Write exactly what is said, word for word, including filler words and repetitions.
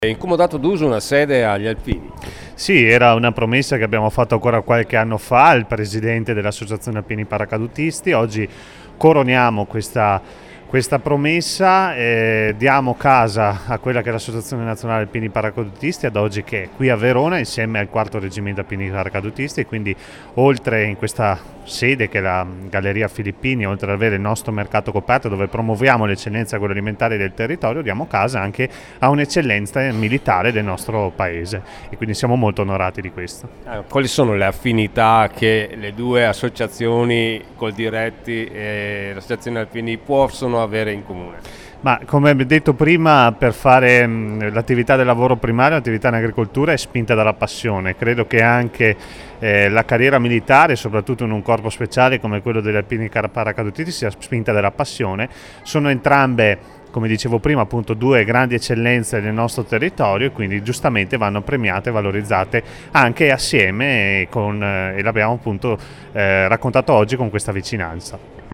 È incomodato d'uso una sede agli Alpini? Sì, era una promessa che abbiamo fatto ancora qualche anno fa al presidente dell'Associazione Alpini Paracadutisti. Oggi coroniamo questa, questa promessa, eh, diamo casa a quella che è l'Associazione Nazionale Alpini Paracadutisti, ad oggi, che è qui a Verona insieme al quarto reggimento Alpini Paracadutisti, e quindi oltre in questa sede che è la Galleria Filippini, oltre ad avere il nostro mercato coperto dove promuoviamo l'eccellenza agroalimentare del territorio, diamo casa anche a un'eccellenza militare del nostro paese, e quindi siamo molto onorati di questo. Eh, quali sono le affinità che le due associazioni, Coldiretti e l'Associazione Alpini, possono avere in comune? Ma come detto prima, per fare mh, l'attività del lavoro primario, l'attività in agricoltura è spinta dalla passione. Credo che anche eh, la carriera militare, soprattutto in un corpo speciale come quello degli Alpini Paracadutisti, sia spinta dalla passione. Sono entrambe, come dicevo prima, appunto due grandi eccellenze del nostro territorio, e quindi giustamente vanno premiate e valorizzate anche assieme, e, con, eh, e l'abbiamo appunto eh, raccontato oggi con questa vicinanza.